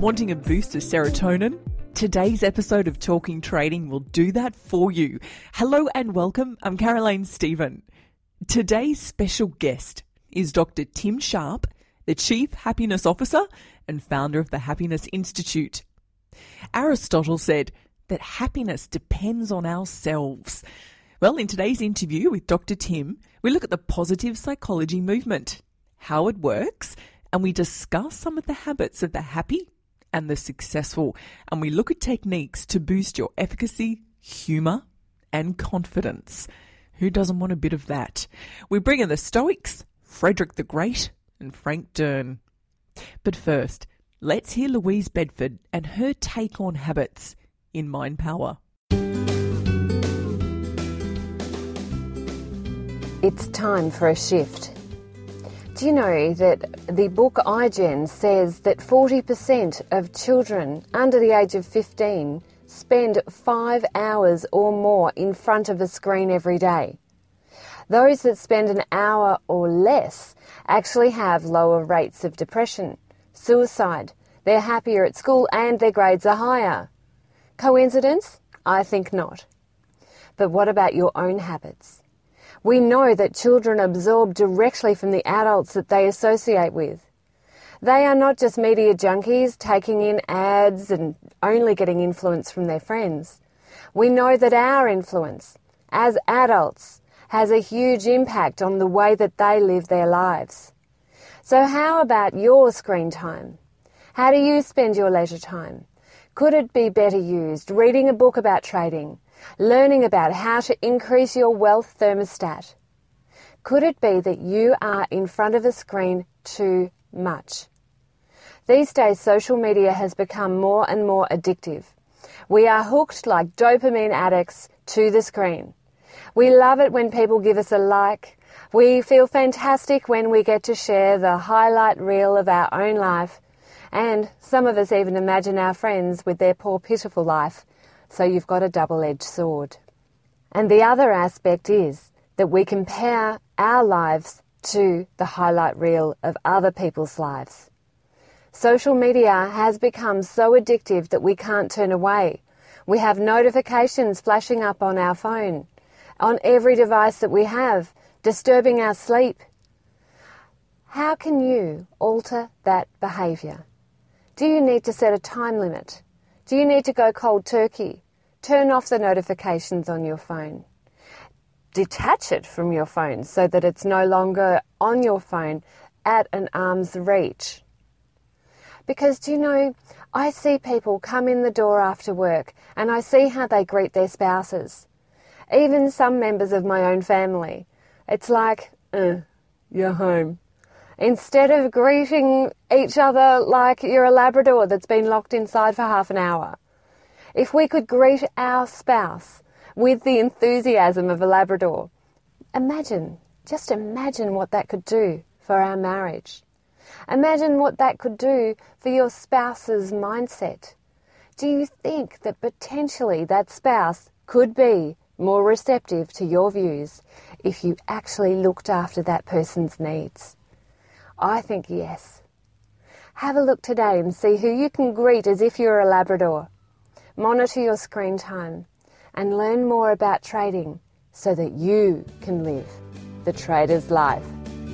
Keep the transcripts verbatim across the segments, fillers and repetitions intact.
Wanting a boost of serotonin? Today's episode of Talking Trading will do that for you. Hello and welcome. I'm Caroline Stephen. Today's special guest is Doctor Tim Sharp, the Chief Happiness Officer and founder of the Happiness Institute. Aristotle said that happiness depends on ourselves. Well, in today's interview with Doctor Tim, we look at the positive psychology movement, how it works, and we discuss some of the habits of the happy and the successful, and we look at techniques to boost your efficacy, humour, and confidence. Who doesn't want a bit of that? We bring in the Stoics, Frederick the Great, and Frank Dern. But first, let's hear Louise Bedford and her take on habits in Mind Power. It's time for a shift. Do you know that the book iGen says that forty percent of children under the age of fifteen spend five hours or more in front of a screen every day? Those that spend an hour or less actually have lower rates of depression, suicide, they're happier at school and their grades are higher. Coincidence? I think not. But what about your own habits? We know that children absorb directly from the adults that they associate with. They are not just media junkies taking in ads and only getting influence from their friends. We know that our influence, as adults, has a huge impact on the way that they live their lives. So how about your screen time? How do you spend your leisure time? Could it be better used reading a book about trading? Learning about how to increase your wealth thermostat? Could it be that you are in front of a screen too much? These days, social media has become more and more addictive. We are hooked like dopamine addicts to the screen. We love it when people give us a like. We feel fantastic when we get to share the highlight reel of our own life. And some of us even imagine our friends with their poor, pitiful life. So you've got a double-edged sword. And the other aspect is that we compare our lives to the highlight reel of other people's lives. Social media has become so addictive that we can't turn away. We have notifications flashing up on our phone, on every device that we have, disturbing our sleep. How can you alter that behaviour? Do you need to set a time limit? Do you need to go cold turkey? Turn off the notifications on your phone. Detach it from your phone so that it's no longer on your phone at an arm's reach. Because, do you know, I see people come in the door after work and I see how they greet their spouses. Even some members of my own family. It's like, uh, you're home. Instead of greeting each other like you're a Labrador that's been locked inside for half an hour. If we could greet our spouse with the enthusiasm of a Labrador, imagine, just imagine what that could do for our marriage. Imagine what that could do for your spouse's mindset. Do you think that potentially that spouse could be more receptive to your views if you actually looked after that person's needs? I think yes. Have a look today and see who you can greet as if you're a Labrador. Monitor your screen time and learn more about trading so that you can live the trader's life.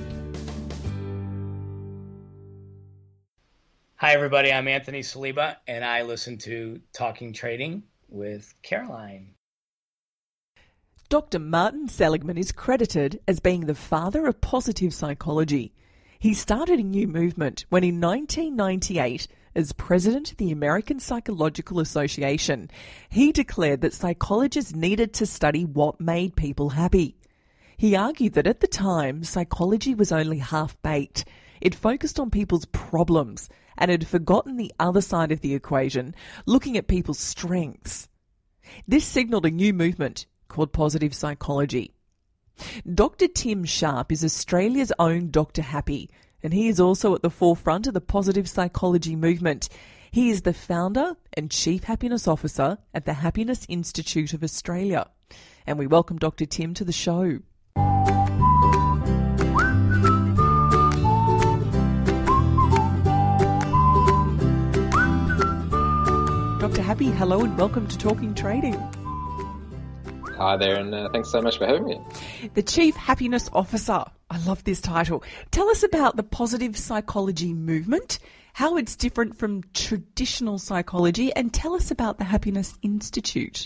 Hi everybody, I'm Anthony Saliba and I listen to Talking Trading with Caroline. Doctor Martin Seligman is credited as being the father of positive psychology. He started a new movement when in nineteen ninety-eight, as president of the American Psychological Association, he declared that psychologists needed to study what made people happy. He argued that at the time, psychology was only half-baked. It focused on people's problems and had forgotten the other side of the equation, looking at people's strengths. This signalled a new movement called positive psychology. Doctor Tim Sharp is Australia's own Doctor Happy, and he is also at the forefront of the positive psychology movement. He is the founder and Chief Happiness Officer at the Happiness Institute of Australia. And we welcome Doctor Tim to the show. Happy. Hello and welcome to Talking Trading. Hi there, and uh, thanks so much for having me. The Chief Happiness Officer. I love this title. Tell us about the positive psychology movement, how it's different from traditional psychology, and tell us about the Happiness Institute.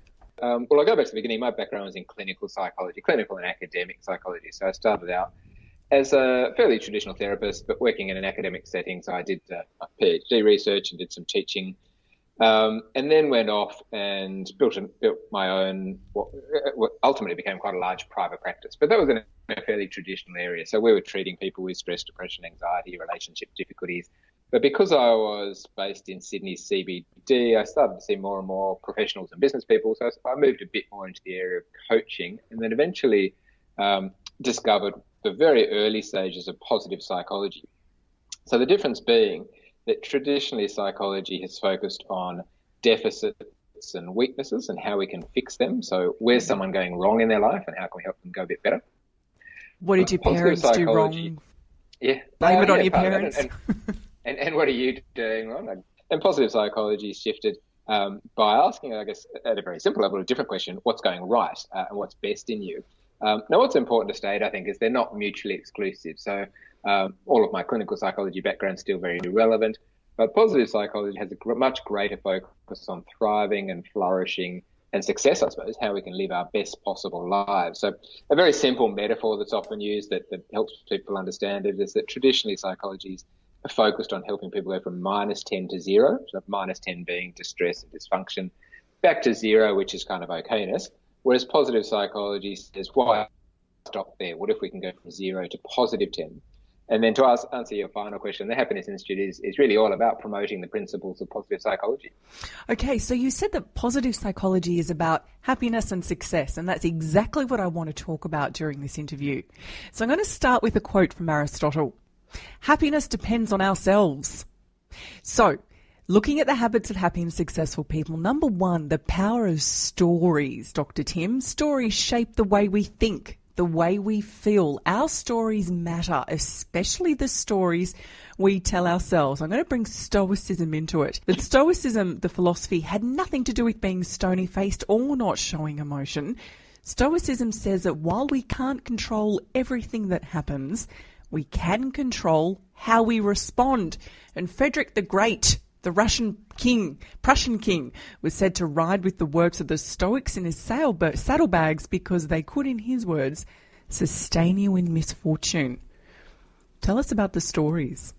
Um, well, I'll go back to the beginning. My background was in clinical psychology, clinical and academic psychology. So I started out as a fairly traditional therapist, but working in an academic setting. So I did uh, my PhD research and did some teaching, um, and then went off and built a, built my own, what, what ultimately became quite a large private practice. But that was in a, a fairly traditional area. So we were treating people with stress, depression, anxiety, relationship difficulties. But because I was based in Sydney's C B D, I started to see more and more professionals and business people. So I moved a bit more into the area of coaching, and then eventually um, discovered the very early stages of positive psychology. So the difference being that traditionally psychology has focused on deficits and weaknesses and how we can fix them. So where's someone going wrong in their life and how can we help them go a bit better? What did your uh, parents do wrong? Yeah, Blame uh, it on yeah, your parents. And, and, and, and what are you doing wrong? And positive psychology shifted um, by asking, I guess, at a very simple level, a different question: what's going right uh, and what's best in you? Um, now, what's important to state, I think, is they're not mutually exclusive. So um, all of my clinical psychology background is still very relevant, but positive psychology has a gr- much greater focus on thriving and flourishing and success, I suppose, how we can live our best possible lives. So a very simple metaphor that's often used that, that helps people understand it is that traditionally psychology is focused on helping people go from minus ten to zero, so minus ten being distress and dysfunction, back to zero, which is kind of okayness. Whereas positive psychology says, why stop there? What if we can go from zero to positive ten? And then to ask, answer your final question, the Happiness Institute is, is really all about promoting the principles of positive psychology. Okay, so you said that positive psychology is about happiness and success, and that's exactly what I want to talk about during this interview. So I'm going to start with a quote from Aristotle. Happiness depends on ourselves. So, looking at the habits of happy and successful people, number one, the power of stories, Doctor Tim. Stories shape the way we think, the way we feel. Our stories matter, especially the stories we tell ourselves. I'm going to bring Stoicism into it. But Stoicism, the philosophy, had nothing to do with being stony-faced or not showing emotion. Stoicism says that while we can't control everything that happens, we can control how we respond. And Frederick the Great, the Russian king, Prussian king, was said to ride with the works of the Stoics in his saddlebags because they could, in his words, sustain you in misfortune. Tell us about the stories.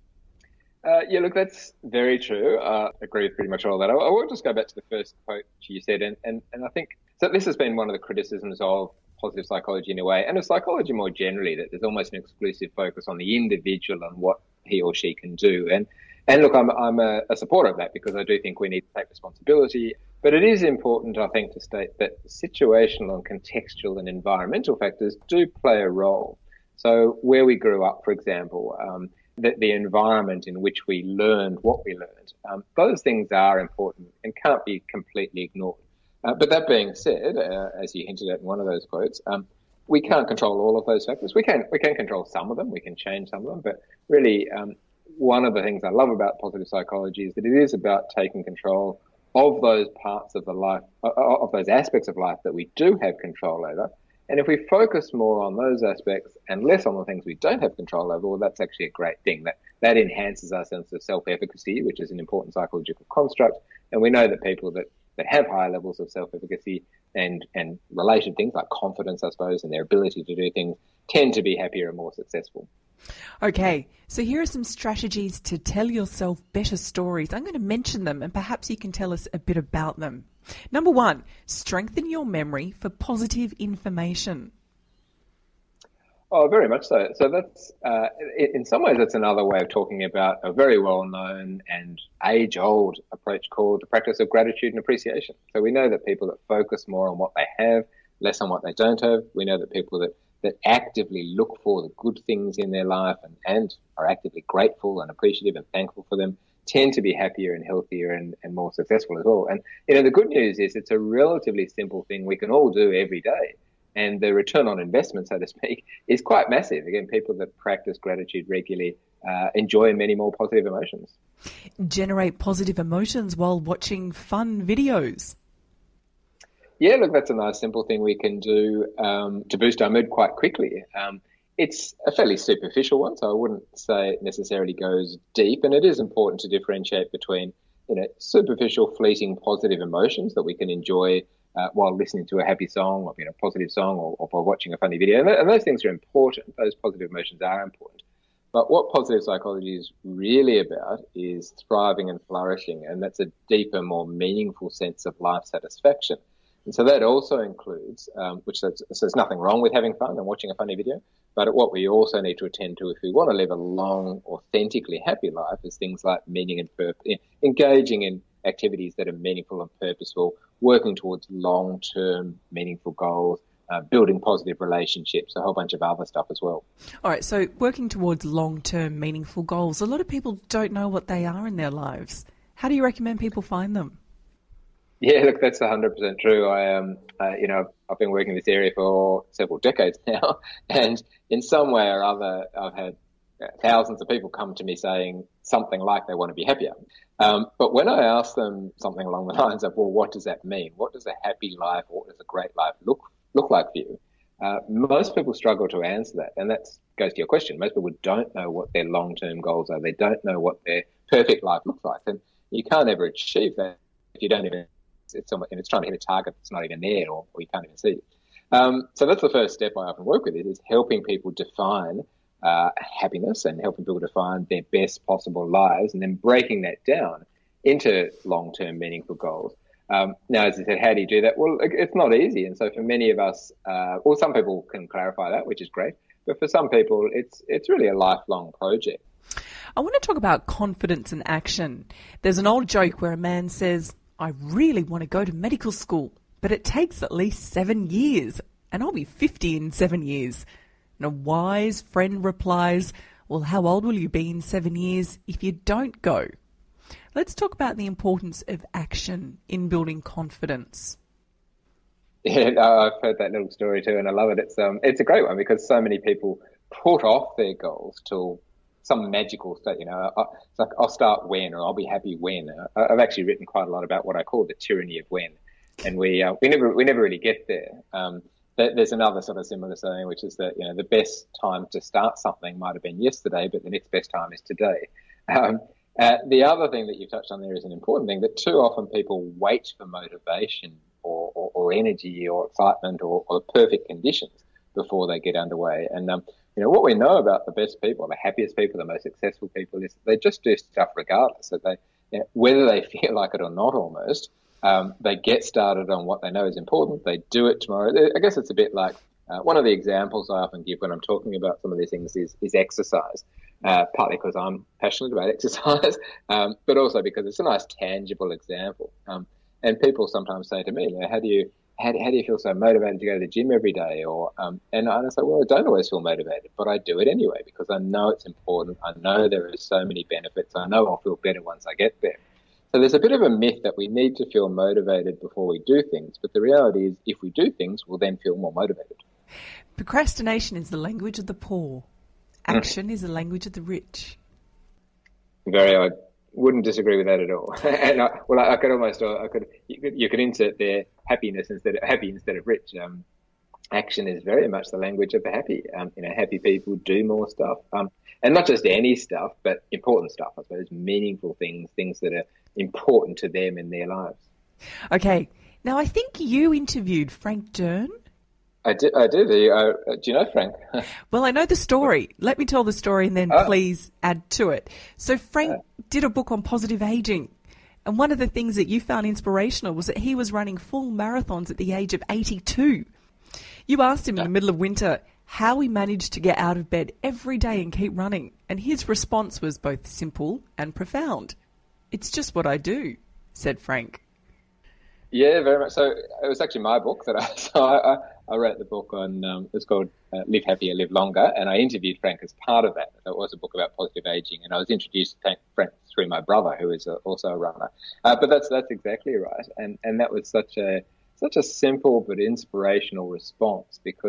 Uh, yeah, look, that's very true. Uh, I agree with pretty much all that. I, I will just go back to the first quote you said, and, and, and I think so this has been one of the criticisms of positive psychology in a way, and of psychology more generally, that there's almost an exclusive focus on the individual and what he or she can do. And And look, I'm, I'm a, a supporter of that because I do think we need to take responsibility. But it is important, I think, to state that situational and contextual and environmental factors do play a role. So where we grew up, for example, um, the, the environment in which we learned what we learned, um, those things are important and can't be completely ignored. Uh, but that being said, uh, as you hinted at in one of those quotes, um, we can't control all of those factors. We can we can control some of them. We can change some of them. But really, um, one of the things I love about positive psychology is that it is about taking control of those parts of the life, of those aspects of life that we do have control over. And if we focus more on those aspects and less on the things we don't have control over, well, that's actually a great thing. That that enhances our sense of self-efficacy, which is an important psychological construct. And we know that people that, that have higher levels of self-efficacy and, and related things like confidence, I suppose, and their ability to do things tend to be happier and more successful. Okay, so here are some strategies to tell yourself better stories. I'm going to mention them and perhaps you can tell us a bit about them. Number one, strengthen your memory for positive information. Oh, very much so. So that's, uh, in some ways, that's another way of talking about a very well-known and age-old approach called the practice of gratitude and appreciation. So we know that people that focus more on what they have, less on what they don't have. We know that people that, that actively look for the good things in their life and, and are actively grateful and appreciative and thankful for them tend to be happier and healthier and, and more successful as well. And, you know, the good news is it's a relatively simple thing we can all do every day. And the return on investment, so to speak, is quite massive. Again, people that practice gratitude regularly uh, enjoy many more positive emotions. Generate positive emotions while watching fun videos. Yeah, look, that's a nice simple thing we can do um, to boost our mood quite quickly. Um, it's a fairly superficial one, so I wouldn't say it necessarily goes deep, and it is important to differentiate between, you know, superficial, fleeting, positive emotions that we can enjoy uh, while listening to a happy song, or, you know, positive song, or, or by watching a funny video. And, th- and those things are important. Those positive emotions are important. But what positive psychology is really about is thriving and flourishing, and that's a deeper, more meaningful sense of life satisfaction. And so that also includes, um, which says, so there's nothing wrong with having fun and watching a funny video, but what we also need to attend to if we want to live a long, authentically happy life is things like meaning and purpose, engaging in activities that are meaningful and purposeful, working towards long-term meaningful goals, uh, building positive relationships, a whole bunch of other stuff as well. All right, so working towards long-term meaningful goals, a lot of people don't know what they are in their lives. How do you recommend people find them? Yeah, look, that's one hundred percent true. I, um, uh, you know, I've been working in this area for several decades now, and in some way or other, I've had thousands of people come to me saying something like they want to be happier. Um, but when I ask them something along the lines of, well, what does that mean? What does a happy life or what does a great life look look like for you? Uh, most people struggle to answer that, and that goes to your question. Most people don't know what their long-term goals are. They don't know what their perfect life looks like, and you can't ever achieve that if you don't even. It's almost, and it's trying to hit a target that's not even there, or, or you can't even see it. Um, so that's the first step I often work with. It is helping people define uh, happiness and helping people define their best possible lives, and then breaking that down into long-term meaningful goals. Um, now, as I said, how do you do that? Well, it's not easy, and so for many of us, uh, well, some people can clarify that, which is great, but for some people, it's it's really a lifelong project. I want to talk about confidence and action. There's an old joke where a man says, I really want to go to medical school, but it takes at least seven years, and I'll be fifty in seven years. And a wise friend replies, well, how old will you be in seven years if you don't go? Let's talk about the importance of action in building confidence. Yeah, I've heard that little story too, and I love it. It's um, it's a great one because so many people put off their goals till some magical state, you know, I, it's like I'll start when, or I'll be happy when. Uh, I've actually written quite a lot about what I call the tyranny of when, and we uh, we never we never really get there. Um, th- there's another sort of similar saying, which is that, you know, the best time to start something might have been yesterday, but the next best time is today. Um, uh, the other thing that you touched on there is an important thing, that too often people wait for motivation or, or, or energy or excitement or, or the perfect conditions before they get underway. And um, you know, what we know about the best people, the happiest people, the most successful people, is that they just do stuff regardless. That they, you know, whether they feel like it or not, almost, um, they get started on what they know is important. They do it tomorrow. I guess it's a bit like uh, one of the examples I often give when I'm talking about some of these things is, is exercise. Uh, partly because I'm passionate about exercise, um, but also because it's a nice tangible example. Um, and people sometimes say to me, you know, how do you How, how do you feel so motivated to go to the gym every day? Or um, and I say, well, I don't always feel motivated, but I do it anyway because I know it's important. I know there are so many benefits. I know I'll feel better once I get there. So there's a bit of a myth that we need to feel motivated before we do things, but the reality is if we do things, we'll then feel more motivated. Procrastination is the language of the poor. Action mm. is the language of the rich. Very odd. Wouldn't disagree with that at all. and I, well, I, I could almost, I could, you could, you could insert there happiness instead of happy instead of rich. Um, action is very much the language of the happy. Um, you know, happy people do more stuff, um, and not just any stuff, but important stuff. I suppose meaningful things, things that are important to them in their lives. Okay, now I think you interviewed Frank Dern. I did. I did. Uh, do you know Frank? Well, I know the story. Let me tell the story and then oh. please add to it. So Frank uh. did a book on positive aging. And one of the things that you found inspirational was that he was running full marathons at the age of eighty-two. You asked him in the middle of winter how he managed to get out of bed every day and keep running. And his response was both simple and profound. It's just what I do, said Frank. Yeah, very much. So it was actually my book that I, so I, I wrote the book on, um, it's called uh, Live Happier, Live Longer, and I interviewed Frank as part of that. It was a book about positive aging, and I was introduced to Frank through my brother, who is a, also a runner. Uh, but that's that's exactly right, and and that was such a such a simple but inspirational response because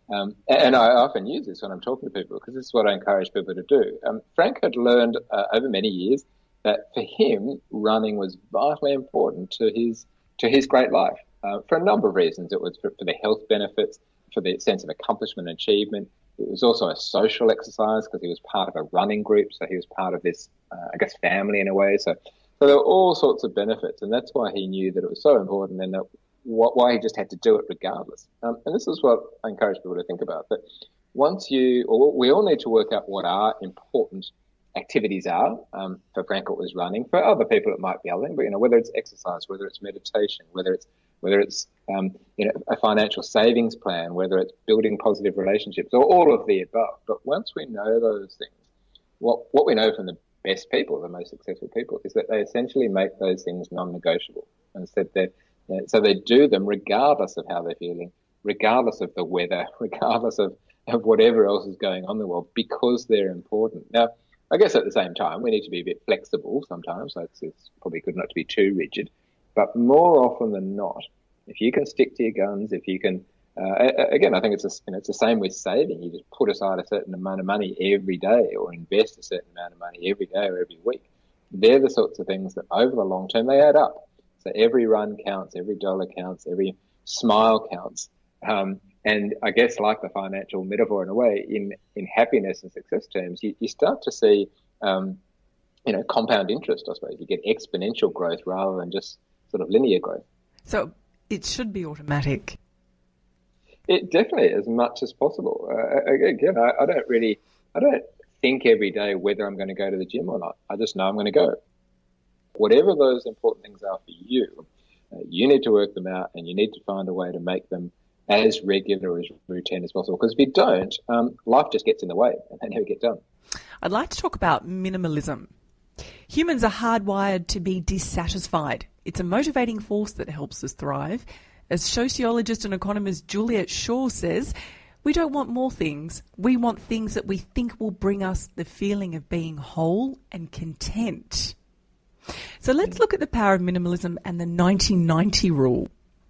Um, and I often use this when I'm talking to people because this is what I encourage people to do. Um, Frank had learned uh, over many years that for him, running was vitally important to his to his great life uh, for a number of reasons. It was for, for the health benefits, for the sense of accomplishment and achievement. It was also a social exercise because he was part of a running group, so he was part of this, uh, I guess, family in a way. So, so there were all sorts of benefits, and that's why he knew that it was so important and that what, why he just had to do it regardless. Um, and this is what I encourage people to think about, that once you, or we all need to work out what our important activities are. Um, for Frank, it was running. For other people, it might be other things, but, you know, whether it's exercise, whether it's meditation, whether it's whether it's um, you know, a financial savings plan, whether it's building positive relationships, or all of the above. But once we know those things, what what we know from the best people, the most successful people, is that they essentially make those things non-negotiable. And so they you know, so they do them regardless of how they're feeling, regardless of the weather, regardless of, of whatever else is going on in the world, because they're important. Now, I guess at the same time, we need to be a bit flexible sometimes. So it's, it's probably good not to be too rigid. But more often than not, if you can stick to your guns, if you can, uh, again, I think it's a, you know, it's the same with saving. You just put aside a certain amount of money every day, or invest a certain amount of money every day or every week. They're the sorts of things that over the long term, they add up. So every run counts, every dollar counts, every smile counts. Um, and I guess like the financial metaphor in a way, in, in happiness and success terms, you, you start to see, um, you know, compound interest, I suppose. You get exponential growth rather than just sort of linear growth. So it should be automatic. It definitely, as much as possible. Uh, again, I, I don't really, I don't think every day whether I'm going to go to the gym or not. I just know I'm going to go. Whatever those important things are for you, uh, you need to work them out, and you need to find a way to make them as regular, as routine as possible. Because if you don't, um, life just gets in the way and they never get done. I'd like to talk about minimalism. Humans are hardwired to be dissatisfied. It's a motivating force that helps us thrive. As sociologist and economist Juliet Shaw says, we don't want more things. We want things that we think will bring us the feeling of being whole and content. So let's look at the power of minimalism and the ninety ninety rule.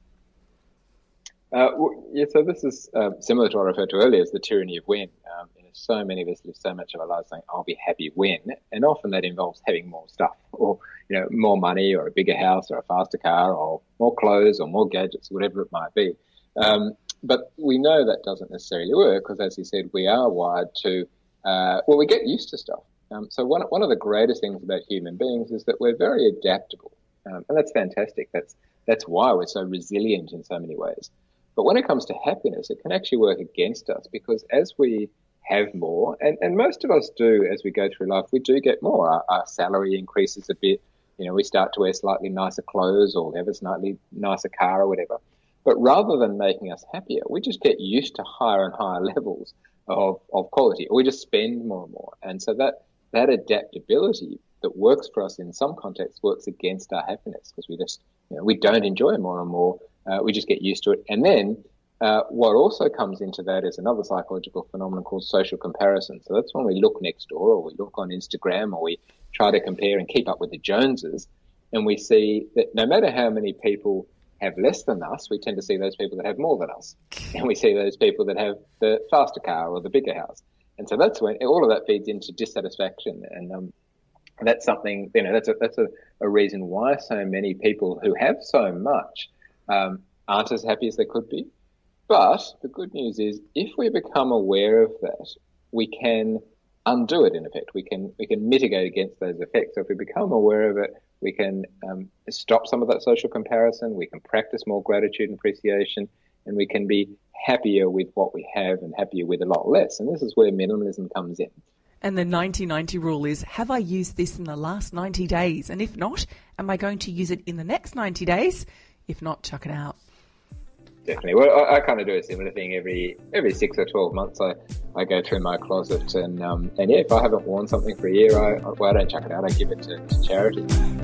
Uh, well, yeah, so this is uh, similar to what I referred to earlier as the tyranny of when. Um, you know, so many of us live so much of our lives saying, I'll be happy when, and often that involves having more stuff, or, you know, more money, or a bigger house, or a faster car, or more clothes, or more gadgets, whatever it might be. Um, but we know that doesn't necessarily work because, as you said, we are wired to, uh, well, we get used to stuff. Um, so one one of the greatest things about human beings is that we're very adaptable, um, and that's fantastic. That's that's why we're so resilient in so many ways. But when it comes to happiness, it can actually work against us because as we have more, and, and most of us do as we go through life, we do get more. Our, our salary increases a bit. You know, we start to wear slightly nicer clothes or have a slightly nicer car or whatever. But rather than making us happier, we just get used to higher and higher levels of, of quality, or we just spend more and more. And so that, that adaptability that works for us in some contexts works against our happiness because we just, you know, we don't enjoy more and more. Uh, we just get used to it. And then uh, what also comes into that is another psychological phenomenon called social comparison. So that's when we look next door or we look on Instagram or we try to compare and keep up with the Joneses, and we see that no matter how many people have less than us, we tend to see those people that have more than us. And we see those people that have the faster car or the bigger house. And so that's when all of that feeds into dissatisfaction. And um, that's something, you know, that's a, that's a, a reason why so many people who have so much um, aren't as happy as they could be. But the good news is if we become aware of that, we can undo it, in effect. We can we can mitigate against those effects. So if we become aware of it, we can um, stop some of that social comparison, we can practice more gratitude and appreciation, and we can be happier with what we have and happier with a lot less. And this is where minimalism comes in. And the ninety ninety rule is, have I used this in the last ninety days? And if not, am I going to use it in the next ninety days? If not, chuck it out. Definitely. Well, I, I kind of do a similar thing every every six or twelve months. I, I go through my closet and um, and yeah, if I haven't worn something for a year, I, well, I don't chuck it out. I give it to, to charity.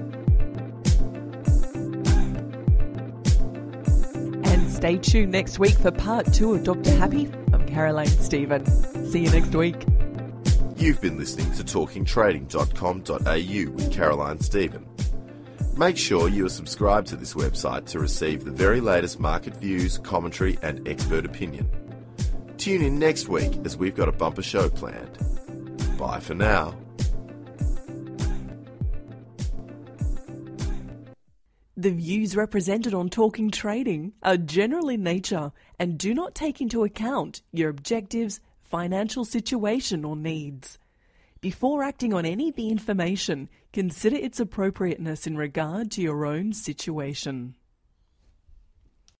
And stay tuned next week for part two of Doctor Happy. I'm Caroline Stephen. See you next week. You've been listening to talking trading dot com dot a u with Caroline Stephen. Make sure you are subscribed to this website to receive the very latest market views, commentary and expert opinion. Tune in next week as we've got a bumper show planned. Bye for now. The views represented on Talking Trading are general in nature and do not take into account your objectives, financial situation or needs. Before acting on any of the information, consider its appropriateness in regard to your own situation.